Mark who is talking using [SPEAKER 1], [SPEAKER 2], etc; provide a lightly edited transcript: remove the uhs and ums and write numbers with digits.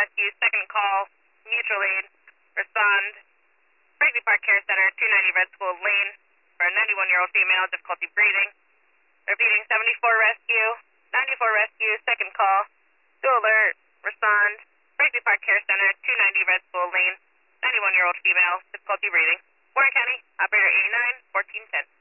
[SPEAKER 1] Rescue, second call, mutual aid, respond, Berkeley Park Care Center, 290 Red School Lane, for a 91-year-old female, difficulty breathing. Repeating, 74 Rescue, 94 Rescue, second call, to alert, respond, Berkeley Park Care Center, 290 Red School Lane, 91-year-old female, difficulty breathing. Warren County, operator 89, 1410.